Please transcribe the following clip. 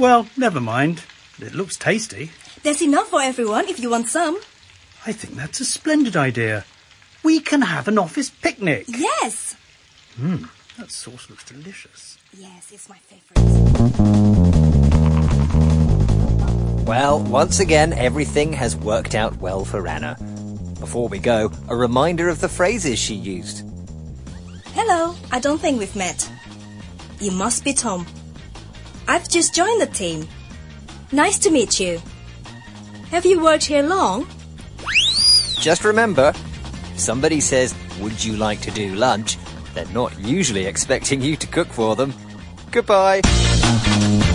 Well, never mind. It looks tasty. There's enough for everyone if you want some. I think that's a splendid idea. We can have an office picnic. Yes. That sauce looks delicious. Yes, it's my favourite. Well, once again, everything has worked out well for Anna. Before we go, a reminder of the phrases she used. Hello, I don't think we've met. You must be Tom. I've just joined the team. Nice to meet you. Have you worked here long? Just remember, if somebody says, "Would you like to do lunch?" they're not usually expecting you to cook for them. Goodbye.